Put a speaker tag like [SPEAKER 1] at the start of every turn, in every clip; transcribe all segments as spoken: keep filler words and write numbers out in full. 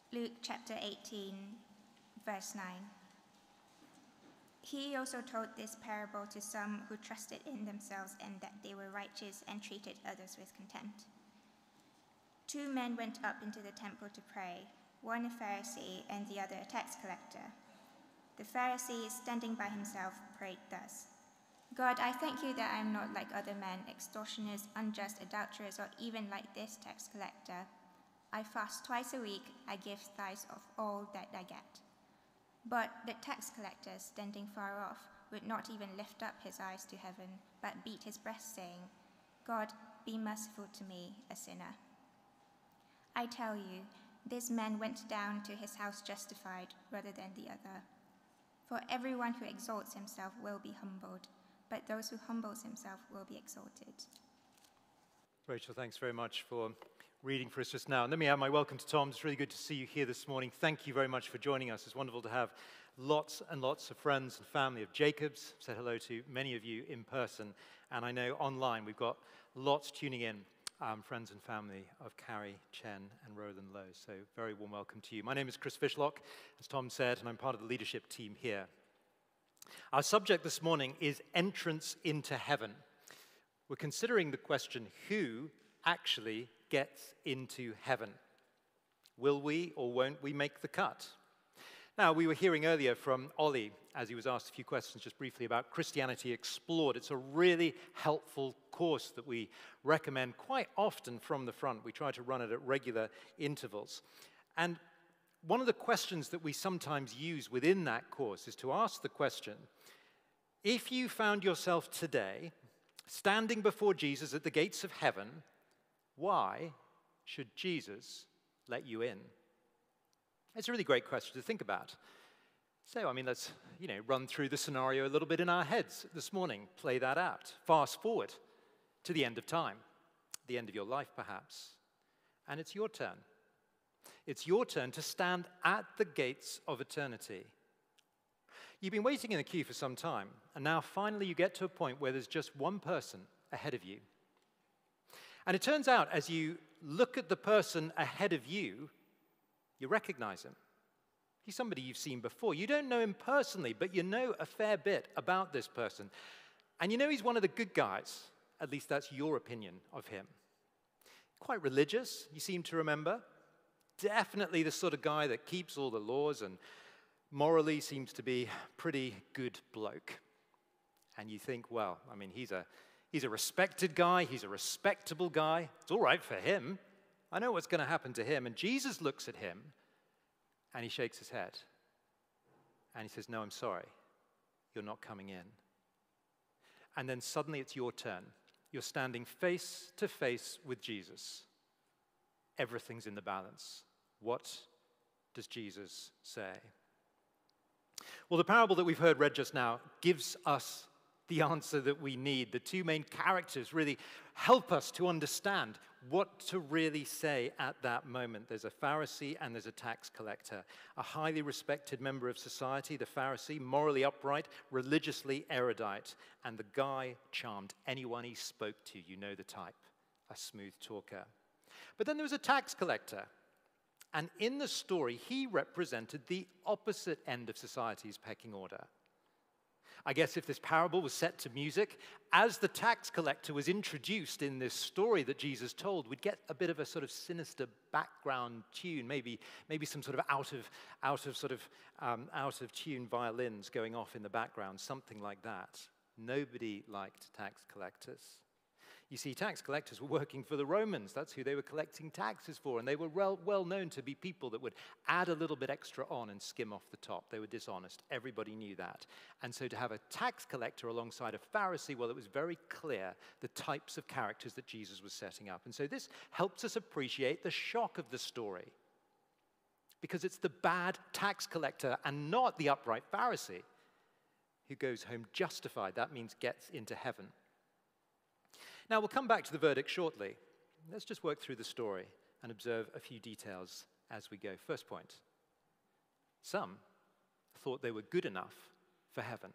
[SPEAKER 1] Luke chapter eighteen, verse nine. He also told this parable to some who trusted in themselves and that they were righteous and treated others with contempt. Two men went up into the temple to pray, one a Pharisee and the other a tax collector. The Pharisee, standing by himself, prayed thus: God, I thank you that I am not like other men, extortioners, unjust, adulterers, or even like this tax collector. I fast twice a week, I give tithes of all that I get. But the tax collector, standing far off, would not even lift up his eyes to heaven, but beat his breast, saying, God, be merciful to me, a sinner. I tell you, this man went down to his house justified rather than the other. For everyone who exalts himself will be humbled, but those who humbles himself will be exalted.
[SPEAKER 2] Rachel, thanks very much for reading for us just now. And let me add my welcome to Tom. It's really good to see you here this morning. Thank you very much for joining us. It's wonderful to have lots and lots of friends and family of Jacob's. I've said hello to many of you in person, and I know online we've got lots tuning in, um, friends and family of Carrie, Chen, and Roland Lowe. So very warm welcome to you. My name is Chris Fishlock, as Tom said, and I'm part of the leadership team here. Our subject this morning is entrance into heaven. We're considering the question, who actually gets into heaven? Will we or won't we make the cut? Now, we were hearing earlier from Ollie, as he was asked a few questions just briefly about Christianity Explored. It's a really helpful course that we recommend quite often from the front. We try to run it at regular intervals. And one of the questions that we sometimes use within that course is to ask the question, if you found yourself today standing before Jesus at the gates of heaven, why should Jesus let you in? It's a really great question to think about. So, I mean, let's, you know, run through the scenario a little bit in our heads this morning, play that out. Fast forward to the end of time, the end of your life perhaps, and it's your turn. It's your turn to stand at the gates of eternity. You've been waiting in the queue for some time, and now finally you get to a point where there's just one person ahead of you. And it turns out, as you look at the person ahead of you, you recognize him. He's somebody you've seen before. You don't know him personally, but you know a fair bit about this person. And you know he's one of the good guys. At least that's your opinion of him. Quite religious, you seem to remember. Definitely the sort of guy that keeps all the laws and morally seems to be a pretty good bloke. And you think, well, I mean, he's a He's a respected guy. He's a respectable guy. It's all right for him. I know what's going to happen to him. And Jesus looks at him, and he shakes his head. And he says, no, I'm sorry. You're not coming in. And then suddenly it's your turn. You're standing face to face with Jesus. Everything's in the balance. What does Jesus say? Well, the parable that we've heard read just now gives us the answer that we need. The two main characters really help us to understand what to really say at that moment. There's a Pharisee and there's a tax collector. A highly respected member of society, the Pharisee, morally upright, religiously erudite, and the guy charmed anyone he spoke to. You know the type, a smooth talker. But then there was a tax collector. And in the story, he represented the opposite end of society's pecking order. I guess if this parable was set to music, as the tax collector was introduced in this story that Jesus told, we'd get a bit of a sort of sinister background tune, maybe, maybe some sort of out of, out of sort of um, out of tune violins going off in the background, something like that. Nobody liked tax collectors. You see, tax collectors were working for the Romans. That's who they were collecting taxes for. And they were well, well known to be people that would add a little bit extra on and skim off the top. They were dishonest. Everybody knew that. And so to have a tax collector alongside a Pharisee, well, it was very clear the types of characters that Jesus was setting up. And so this helps us appreciate the shock of the story. Because it's the bad tax collector and not the upright Pharisee who goes home justified. That means gets into heaven. Now, we'll come back to the verdict shortly. Let's just work through the story and observe a few details as we go. First point. Some thought they were good enough for heaven.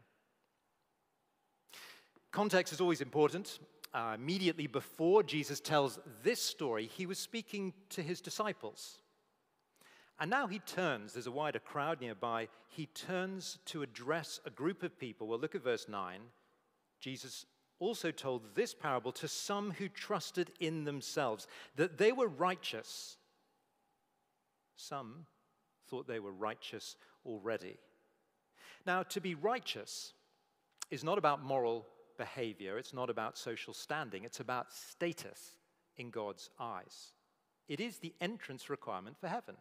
[SPEAKER 2] Context is always important. Uh, immediately before Jesus tells this story, he was speaking to his disciples. And now he turns, there's a wider crowd nearby, he turns to address a group of people. Well, look at verse nine. Jesus also told this parable to some who trusted in themselves, that they were righteous. Some thought they were righteous already. Now, to be righteous is not about moral behavior. It's not about social standing. It's about status in God's eyes. It is the entrance requirement for heaven.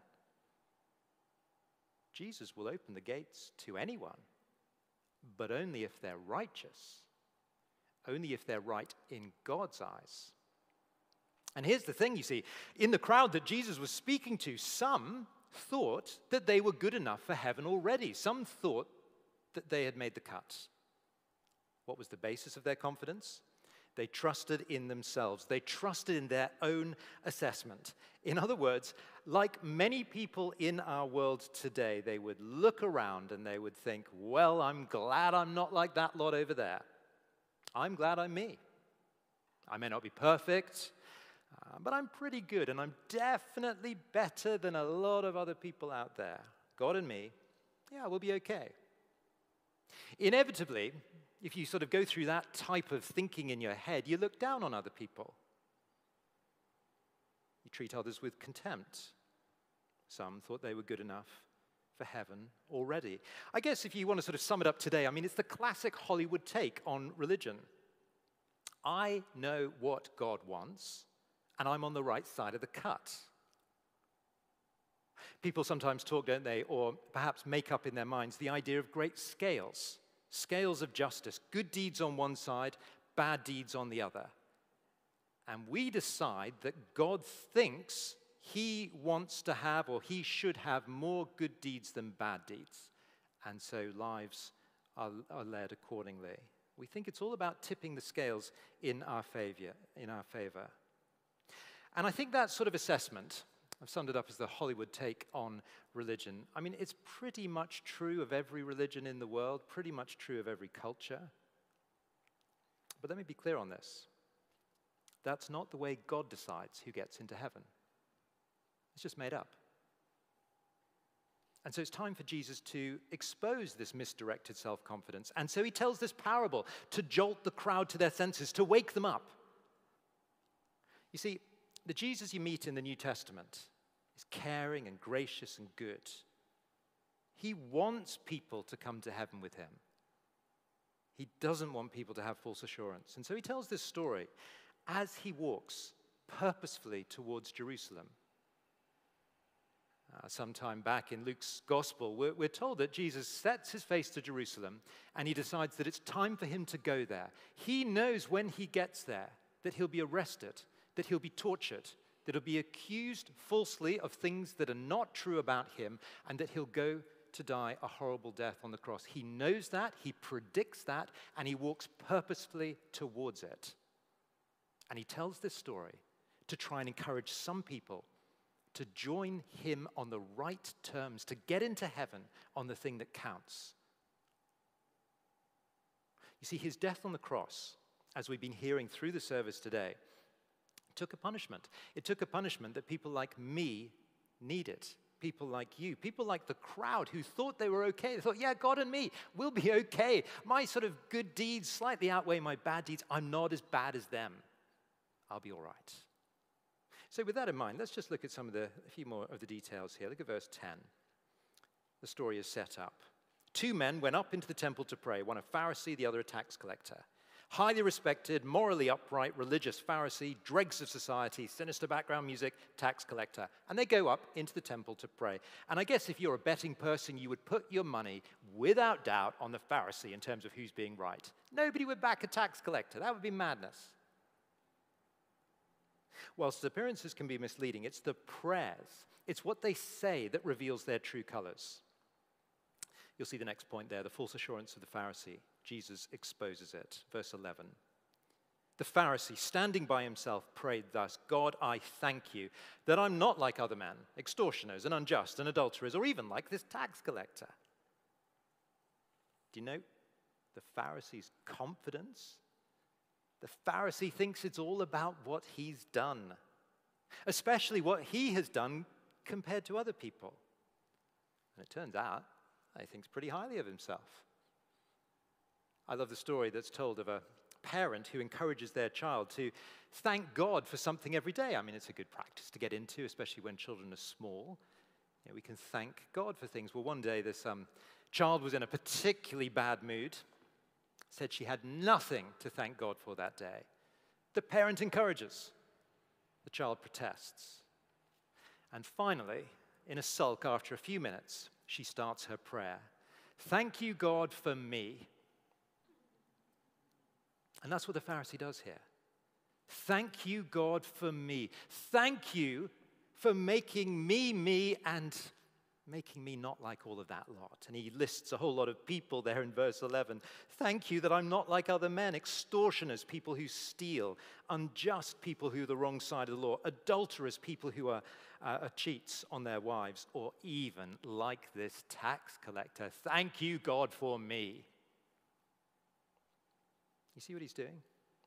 [SPEAKER 2] Jesus will open the gates to anyone, but only if they're righteous. Only if they're right in God's eyes. And here's the thing, you see. In the crowd that Jesus was speaking to, some thought that they were good enough for heaven already. Some thought that they had made the cut. What was the basis of their confidence? They trusted in themselves. They trusted in their own assessment. In other words, like many people in our world today, they would look around and they would think, well, I'm glad I'm not like that lot over there. I'm glad I'm me. I may not be perfect, uh, but I'm pretty good, and I'm definitely better than a lot of other people out there. God and me, yeah, we'll be okay. Inevitably, if you sort of go through that type of thinking in your head, you look down on other people. You treat others with contempt. Some thought they were good enough for heaven already. I guess if you want to sort of sum it up today, I mean, it's the classic Hollywood take on religion. I know what God wants, and I'm on the right side of the cut. People sometimes talk, don't they, or perhaps make up in their minds the idea of great scales, scales of justice, good deeds on one side, bad deeds on the other. And we decide that God thinks he wants to have, or he should have, more good deeds than bad deeds. And so lives are, are led accordingly. We think it's all about tipping the scales in our favor, in our favor. And I think that sort of assessment, I've summed it up as the Hollywood take on religion. I mean, it's pretty much true of every religion in the world, pretty much true of every culture. But let me be clear on this. That's not the way God decides who gets into heaven. It's just made up. And so it's time for Jesus to expose this misdirected self-confidence. And so he tells this parable to jolt the crowd to their senses, to wake them up. You see, the Jesus you meet in the New Testament is caring and gracious and good. He wants people to come to heaven with him. He doesn't want people to have false assurance. And so he tells this story as he walks purposefully towards Jerusalem. Uh, sometime back in Luke's gospel, we're, we're told that Jesus sets his face to Jerusalem and he decides that it's time for him to go there. He knows when he gets there that he'll be arrested, that he'll be tortured, that he'll be accused falsely of things that are not true about him, and that he'll go to die a horrible death on the cross. He knows that, he predicts that, and he walks purposefully towards it. And he tells this story to try and encourage some people to join him on the right terms, to get into heaven on the thing that counts. You see, his death on the cross, as we've been hearing through the service today, took a punishment. It took a punishment that people like me needed. People like you, people like the crowd who thought they were okay. They thought, yeah, God and me, we'll be okay. My sort of good deeds slightly outweigh my bad deeds. I'm not as bad as them. I'll be all right. So with that in mind, let's just look at some of the, a few more of the details here. Look at verse ten. The story is set up. Two men went up into the temple to pray, one a Pharisee, the other a tax collector. Highly respected, morally upright, religious Pharisee, dregs of society, sinister background music, tax collector. And they go up into the temple to pray. And I guess if you're a betting person, you would put your money, without doubt, on the Pharisee in terms of who's being right. Nobody would back a tax collector. That would be madness. Whilst appearances can be misleading, it's the prayers, it's what they say that reveals their true colors. You'll see the next point there, the false assurance of the Pharisee. Jesus exposes it. Verse eleven. The Pharisee, standing by himself, prayed thus, God, I thank you that I'm not like other men, extortioners and unjust and adulterers, or even like this tax collector. Do you note the Pharisee's confidence? The Pharisee thinks it's all about what he's done, especially what he has done compared to other people. And it turns out he thinks pretty highly of himself. I love the story that's told of a parent who encourages their child to thank God for something every day. I mean, it's a good practice to get into, especially when children are small. You know, we can thank God for things. Well, one day this um, child was in a particularly bad mood, said she had nothing to thank God for that day. The parent encourages. The child protests. And finally, in a sulk after a few minutes, she starts her prayer. Thank you, God, for me. And that's what the Pharisee does here. Thank you, God, for me. Thank you for making me me and making me not like all of that lot. And he lists a whole lot of people there in verse eleven. Thank you that I'm not like other men, extortioners, people who steal, unjust people who are the wrong side of the law, adulterers, people who are, uh, are cheats on their wives, or even like this tax collector. Thank you, God, for me. You see what he's doing?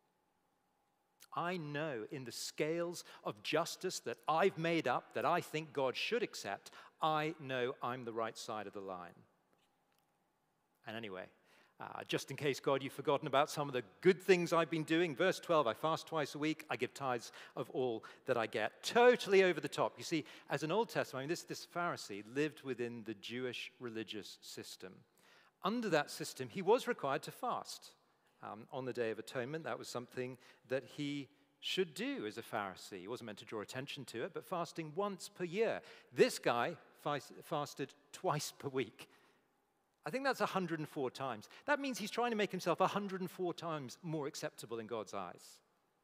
[SPEAKER 2] I know in the scales of justice that I've made up, that I think God should accept, I know I'm the right side of the line. And anyway, uh, just in case, God, you've forgotten about some of the good things I've been doing, verse twelve, I fast twice a week, I give tithes of all that I get. Totally over the top. You see, as an Old Testament, I mean, this, this Pharisee lived within the Jewish religious system. Under that system, he was required to fast. Um, on the Day of Atonement, that was something that he should do as a Pharisee. He wasn't meant to draw attention to it, but fasting once per year. This guy fasted twice per week. I think that's one hundred four times. That means he's trying to make himself one hundred four times more acceptable in God's eyes.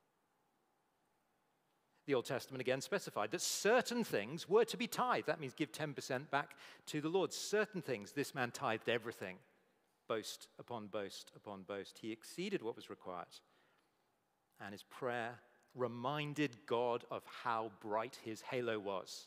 [SPEAKER 2] The Old Testament again specified that certain things were to be tithed. That means give ten percent back to the Lord. Certain things, this man tithed everything. Boast upon boast upon boast. He exceeded what was required. And his prayer reminded God of how bright his halo was.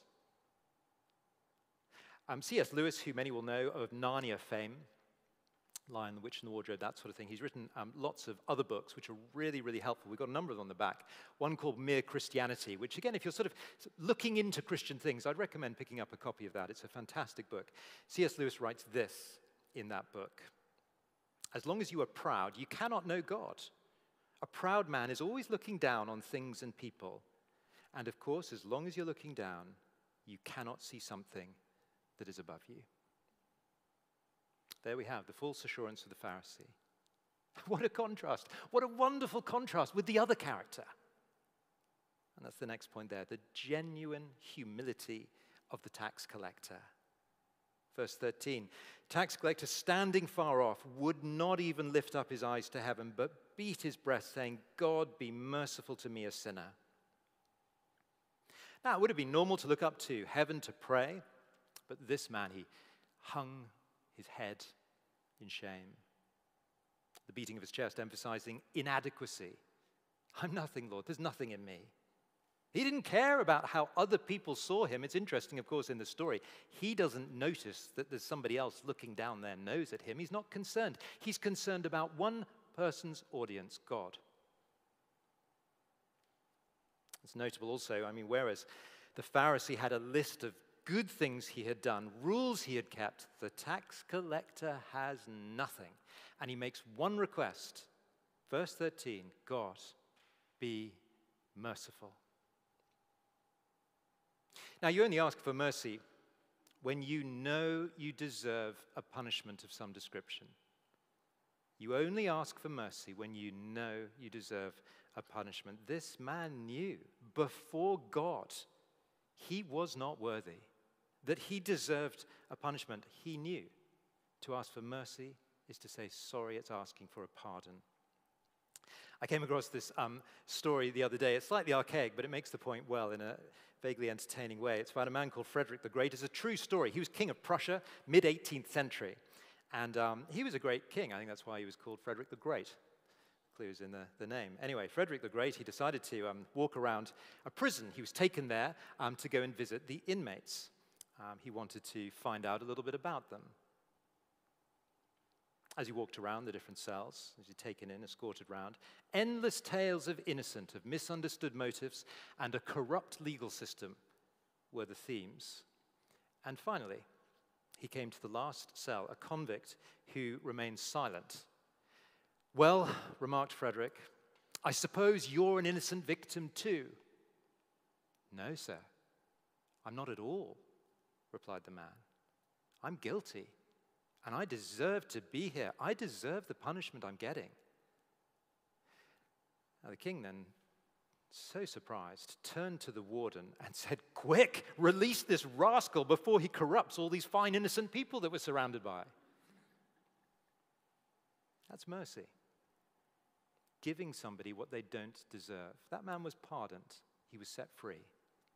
[SPEAKER 2] Um, C S Lewis, who many will know of Narnia fame, Lion, the Witch, and the Wardrobe, that sort of thing, he's written um, lots of other books which are really, really helpful. We've got a number of them on the back. One called Mere Christianity, which again, if you're sort of looking into Christian things, I'd recommend picking up a copy of that. It's a fantastic book. C S Lewis writes this in that book. As long as you are proud, you cannot know God. A proud man is always looking down on things and people. And of course, as long as you're looking down, you cannot see something that is above you. There we have the false assurance of the Pharisee. What a contrast. What a wonderful contrast with the other character. And that's the next point there, the genuine humility of the tax collector. Verse thirteen, tax collector standing far off would not even lift up his eyes to heaven, but beat his breast, saying, God, be merciful to me, a sinner. Now, it would have been normal to look up to heaven to pray, but this man, he hung his head in shame. The beating of his chest emphasizing inadequacy. I'm nothing, Lord. There's nothing in me. He didn't care about how other people saw him. It's interesting, of course, in the story. He doesn't notice that there's somebody else looking down their nose at him. He's not concerned. He's concerned about one person's audience, God. It's notable also, I mean, whereas the Pharisee had a list of good things he had done, rules he had kept, the tax collector has nothing. And he makes one request. Verse thirteen, God, be merciful. Now, you only ask for mercy when you know you deserve a punishment of some description. You only ask for mercy when you know you deserve a punishment. This man knew before God he was not worthy, that he deserved a punishment. He knew to ask for mercy is to say sorry, it's asking for a pardon. I came across this um, story the other day. It's slightly archaic, but it makes the point well in a vaguely entertaining way. It's about a man called Frederick the Great. It's a true story. He was king of Prussia, mid-eighteenth century. And um, he was a great king. I think that's why he was called Frederick the Great. Clues in the, the name. Anyway, Frederick the Great, he decided to um, walk around a prison. He was taken there um, to go and visit the inmates. Um, he wanted to find out a little bit about them. As he walked around the different cells, as he taken in, escorted round, endless tales of innocent, of misunderstood motives, and a corrupt legal system were the themes. And finally, he came to the last cell, a convict who remained silent. "Well," remarked Frederick, "I suppose you're an innocent victim too." "No, sir, I'm not at all," replied the man. "I'm guilty, and I deserve to be here. I deserve the punishment I'm getting." Now the king then, so surprised, turned to the warden and said, "Quick, release this rascal before he corrupts all these fine innocent people that we're surrounded by." That's mercy. Giving somebody what they don't deserve. That man was pardoned. He was set free.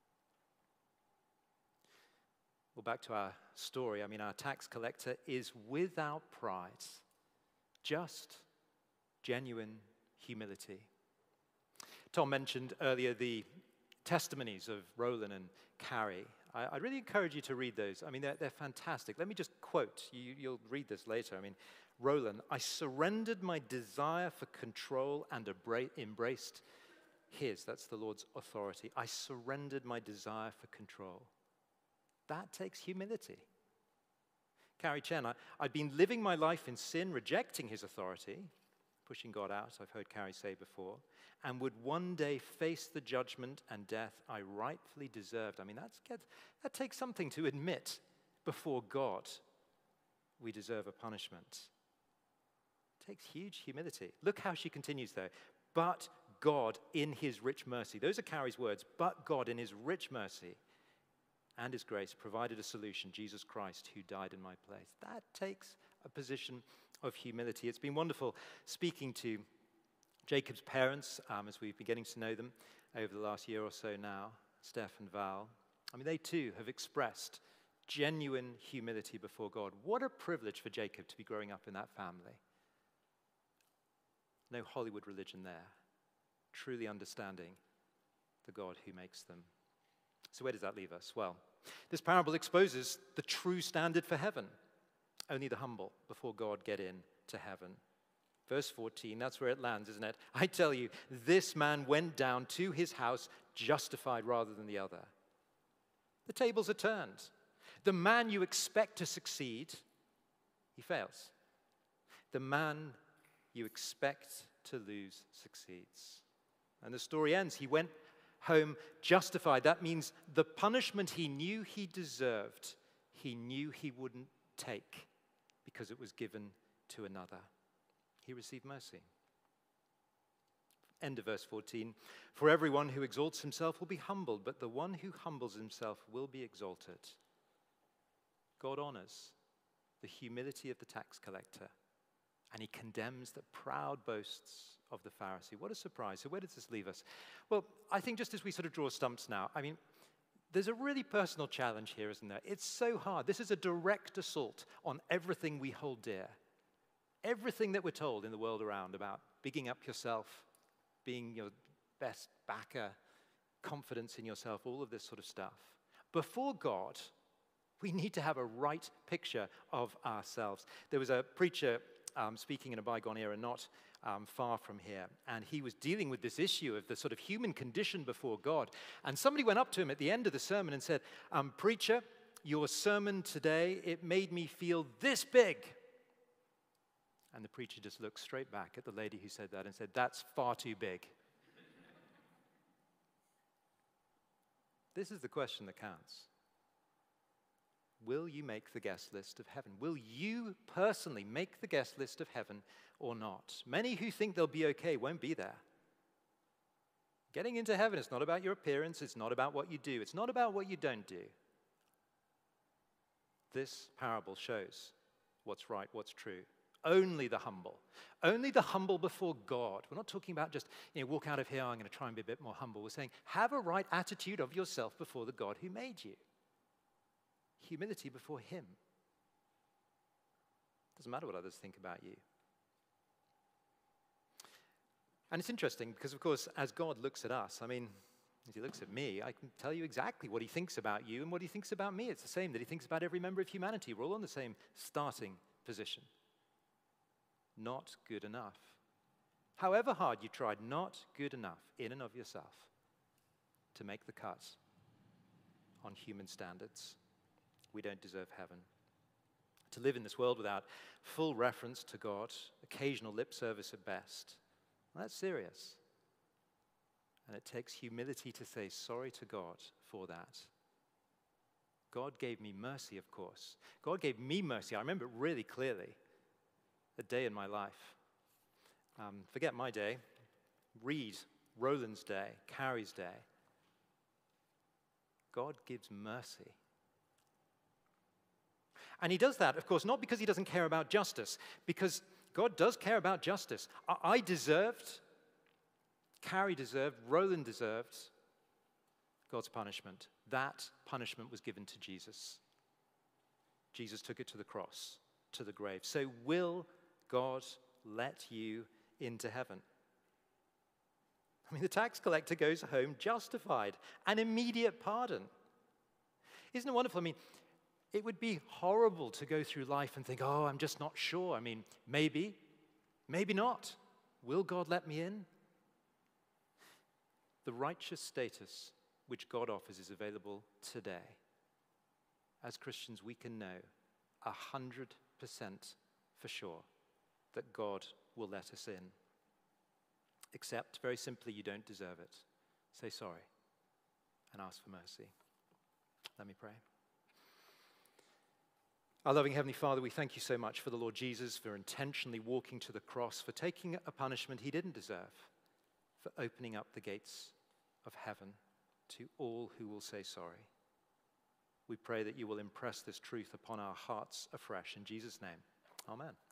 [SPEAKER 2] Well, back to our story. I mean, our tax collector is without pride, just genuine humility. Tom mentioned earlier the testimonies of Roland and Carrie. I, I really encourage you to read those. I mean, they're, they're fantastic. Let me just quote. You, you'll read this later. I mean, Roland, "I surrendered my desire for control and abra- embraced his," that's the Lord's authority. "I surrendered my desire for control." That takes humility. Carrie Chen, I, I'd been living my life in sin, rejecting his authority, pushing God out, I've heard Carrie say before, and would one day face the judgment and death I rightfully deserved. I mean, that's, that takes something to admit before God we deserve a punishment. It takes huge humility. Look how she continues, though. "But God in his rich mercy," those are Carrie's words, "but God in his rich mercy and his grace provided a solution, Jesus Christ, who died in my place." That takes a position of humility. It's been wonderful speaking to Jacob's parents um, as we've been getting to know them over the last year or so now, Steph and Val. I mean, they too have expressed genuine humility before God. What a privilege for Jacob to be growing up in that family. No Hollywood religion there. Truly understanding the God who makes them. So where does that leave us? Well, this parable exposes the true standard for heaven. Only the humble before God get in to heaven. Verse fourteen, that's where it lands, isn't it? "I tell you, this man went down to his house justified rather than the other." The tables are turned. The man you expect to succeed, he fails. The man you expect to lose succeeds. And the story ends. He went home justified. That means the punishment he knew he deserved, he knew he wouldn't take because it was given to another. He received mercy. End of verse fourteen. "For everyone who exalts himself will be humbled, but the one who humbles himself will be exalted." God honors the humility of the tax collector, and he condemns the proud boasts of the Pharisee. What a surprise. So where does this leave us? Well, I think just as we sort of draw stumps now, I mean, there's a really personal challenge here, isn't there? It's so hard. This is a direct assault on everything we hold dear. Everything that we're told in the world around about bigging up yourself, being your best backer, confidence in yourself, all of this sort of stuff. Before God, we need to have a right picture of ourselves. There was a preacher um, speaking in a bygone era, not um, far from here, and he was dealing with this issue of the sort of human condition before God. And somebody went up to him at the end of the sermon and said, um, "Preacher, your sermon today, it made me feel this big." And the preacher just looked straight back at the lady who said that and said, "That's far too big." This is the question that counts. Will you make the guest list of heaven? Will you personally make the guest list of heaven or not? Many who think they'll be okay won't be there. Getting into heaven is not about your appearance. It's not about what you do. It's not about what you don't do. This parable shows what's right, what's true. Only the humble. Only the humble before God. We're not talking about just, you know, walk out of here, I'm going to try and be a bit more humble. We're saying, have a right attitude of yourself before the God who made you. Humility before him. Doesn't matter what others think about you. And it's interesting because, of course, as God looks at us, I mean, as he looks at me, I can tell you exactly what he thinks about you and what he thinks about me. It's the same that he thinks about every member of humanity. We're all in the same starting position. Not good enough. However hard you tried, not good enough in and of yourself to make the cut on human standards. We don't deserve heaven. to live in this world without full reference to God, occasional lip service at best. Well, that's serious. And it takes humility to say sorry to God for that. God gave me mercy, of course. God gave me mercy. I remember it really clearly. A day in my life. Um, forget my day. Read Roland's day, Carrie's day. God gives mercy. And he does that, of course, not because he doesn't care about justice, because God does care about justice. I, I deserved, Carrie deserved, Roland deserved God's punishment. That punishment was given to Jesus. Jesus took it to the cross, to the grave. So will God let you into heaven? I mean, the tax collector goes home justified, an immediate pardon. Isn't it wonderful? I mean, it would be horrible to go through life and think, oh, I'm just not sure. I mean, maybe, maybe not. Will God let me in? The righteous status which God offers is available today. As Christians, we can know a hundred percent for sure that God will let us in. Except, very simply, you don't deserve it. Say sorry and ask for mercy. Let me pray. Our loving Heavenly Father, we thank you so much for the Lord Jesus, for intentionally walking to the cross, for taking a punishment he didn't deserve, for opening up the gates of heaven to all who will say sorry. We pray that you will impress this truth upon our hearts afresh. In Jesus' name, amen.